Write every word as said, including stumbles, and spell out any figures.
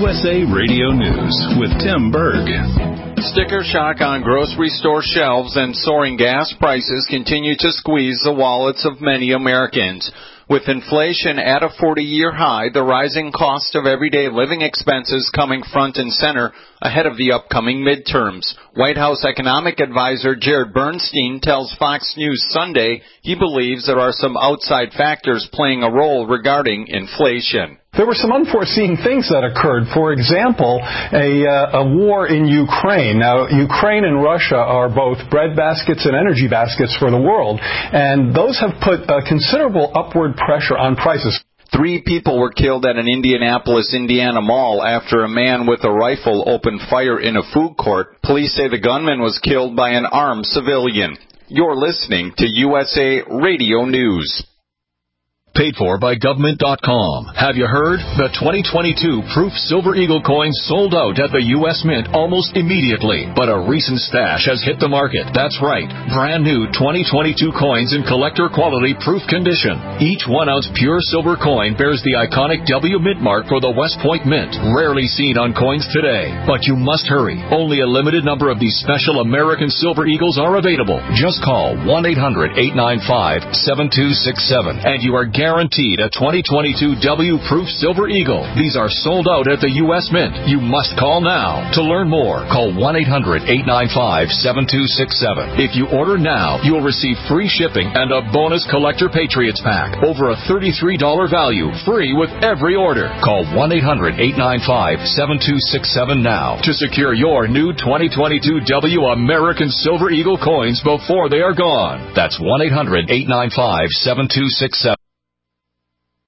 U S A Radio News with Tim Berg. Sticker shock on grocery store shelves and soaring gas prices continue to squeeze the wallets of many Americans. With inflation at a forty-year high, the rising cost of everyday living expenses coming front and center ahead of the upcoming midterms. White House economic advisor Jared Bernstein tells Fox News Sunday he believes there are some outside factors playing a role regarding inflation. There were some unforeseen things that occurred. For example, a, uh, a war in Ukraine. Now, Ukraine and Russia are both bread baskets and energy baskets for the world, and those have put a considerable upward pressure on prices. Three people were killed at an Indianapolis, Indiana mall after a man with a rifle opened fire in a food court. Police say the gunman was killed by an armed civilian. You're listening to U S A Radio News. Paid for by government dot com. Have you heard? The twenty twenty-two Proof Silver Eagle coins sold out at the U S Mint almost immediately. But a recent stash has hit the market. That's right. Brand new twenty twenty-two coins in collector quality proof condition. Each one ounce pure silver coin bears the iconic W Mint mark for the West Point Mint. Rarely seen on coins today. But you must hurry. Only a limited number of these special American Silver Eagles are available. Just call one eight hundred eight nine five seven two six seven and you are guaranteed Guaranteed a twenty twenty-two W Proof Silver Eagle. These are sold out at the U S Mint. You must call now. To learn more, call one eight hundred eight nine five seven two six seven. If you order now, you will receive free shipping and a bonus Collector Patriots pack. Over a thirty-three dollars value, free with every order. Call one eight hundred eight nine five seven two six seven now to secure your new twenty twenty-two W American Silver Eagle coins before they are gone. That's one eight hundred eight nine five seven two six seven.